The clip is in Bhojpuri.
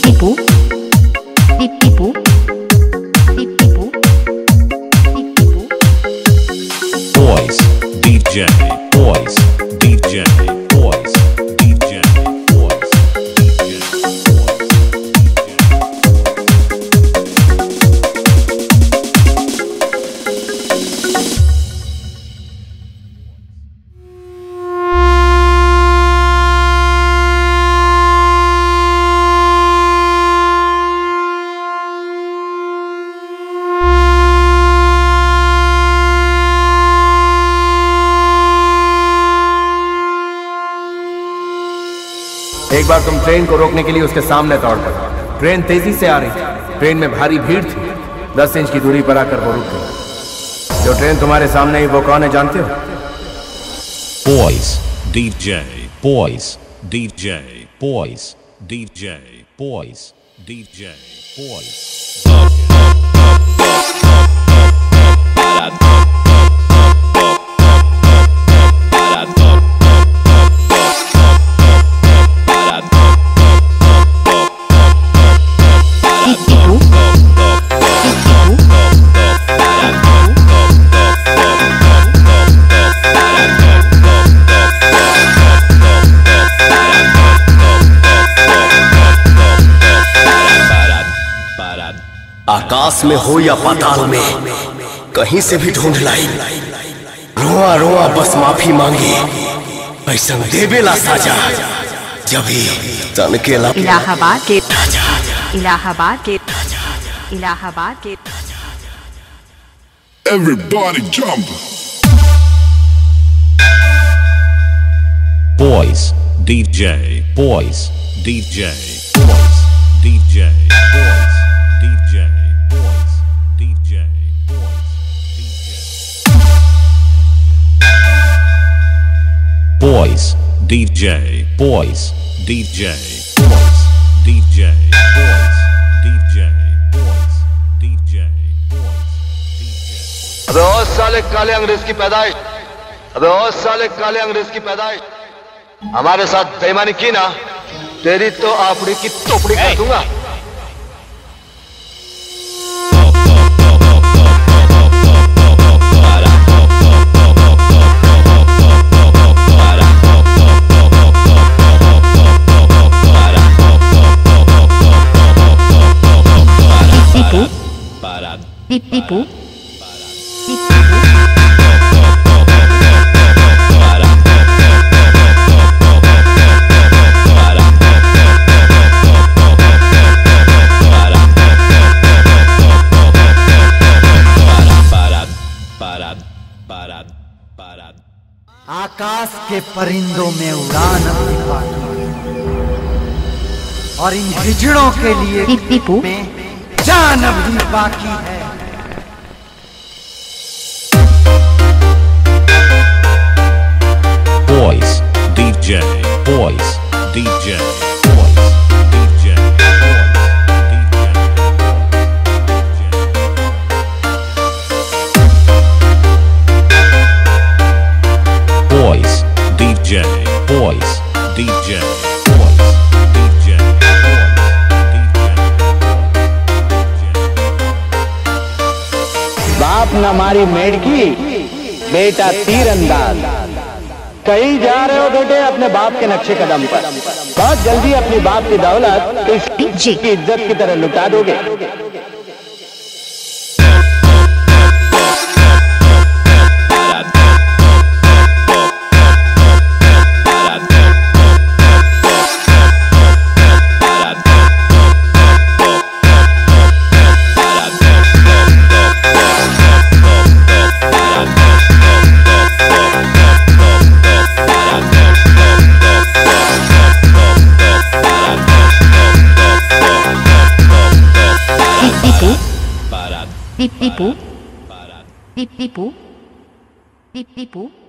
Tipu, tipu, tipu, tipu. Boys, DJ, boys, DJ, boys, DJ, boys, DJ, एक बार तुम ट्रेन को रोकने के लिए उसके सामने दौड़ पड़े। ट्रेन तेजी से आ रही थी। ट्रेन में भारी भीड़ थी। 10 इंच की दूरी पर आकर वो रुक गई। जो ट्रेन तुम्हारे सामने ही वो कौन है जानते हो? boys, DJ, boys, DJ, boys, DJ, boys, DJ, boys. Tipu, आकाश में हो या पाताल में कहीं से भी ढूंढ लाई, रोआ रोआ बस माफी मांगी, ऐसा देवेला साजा जब ही तन के ला इलाहाबाद के इलाहाबाद के इलाहाबाद के Everybody jump! Boys, DJ, boys, DJ, boys, DJ, boys, DJ, boys, DJ, boys, DJ. Boys, DJ, boys, DJ, boys, DJ, boys, DJ, boys, DJ, boys, DJ. अबे ओ साले काले अंग्रेज की पैदाइश, अबे ओ साले काले अंग्रेज की पैदाइश, हमारे साथ बेईमानी की ना, तेरी तो आपड़ी की तोपड़ी कर दूंगा। tipu, tipu, आकाश के परिंदों में उड़ान अपनी बाकी और इन हिजड़ों के लिए tipu, में जान अभी बाकी है। Boys, DJ, boys, DJ, boys, DJ, boys, DJ, boys, DJ, boys, DJ, boys, DJ, बाप न मारी मेढकी, बेटा तीरंदाज। कहीं जा रहे हो बेटे अपने बाप के नक्शे कदम पर, बहुत जल्दी अपनी बाप की दौलत इसकी इज्जत की तरह लुटा दोगे। tipu, tipu, tipu, tipu.